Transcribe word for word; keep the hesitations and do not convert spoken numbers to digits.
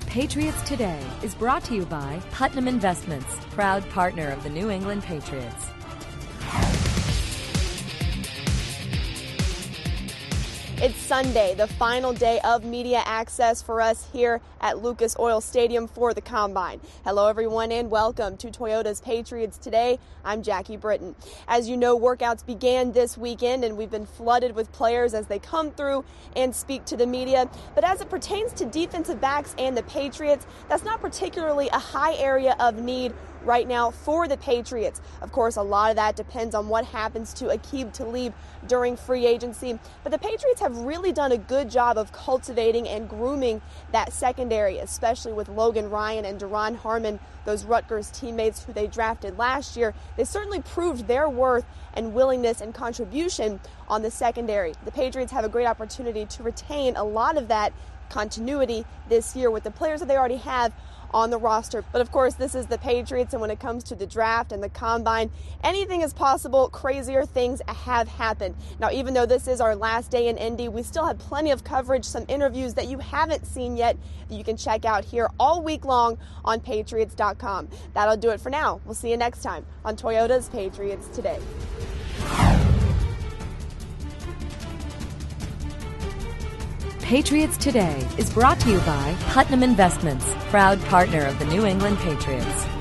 Patriots Today is brought to you by Putnam Investments, proud partner of the New England Patriots. It's Sunday, the final day of media access for us here at Lucas Oil Stadium for the Combine. Hello, everyone, and welcome to Toyota's Patriots Today. I'm Jackie Britton. As you know, workouts began this weekend, and we've been flooded with players as they come through and speak to the media. But as it pertains to defensive backs and the Patriots, that's not particularly a high area of need right now for the Patriots. Of course, a lot of that depends on what happens to Aqib Talib during free agency. But the Patriots have really done a good job of cultivating and grooming that secondary, especially with Logan Ryan and Duron Harmon, those Rutgers teammates who they drafted last year. They certainly proved their worth and willingness and contribution on the secondary. The Patriots have a great opportunity to retain a lot of that continuity this year with the players that they already have on the roster. But of course, this is the Patriots, and when it comes to the draft and the Combine, anything is possible. Crazier things have happened. Now, even though this is our last day in Indy, we still have plenty of coverage, some interviews that you haven't seen yet that you can check out here all week long on Patriots dot com. That'll do it for now. We'll see you next time on Toyota's Patriots Today. Patriots Today is brought to you by Putnam Investments, proud partner of the New England Patriots.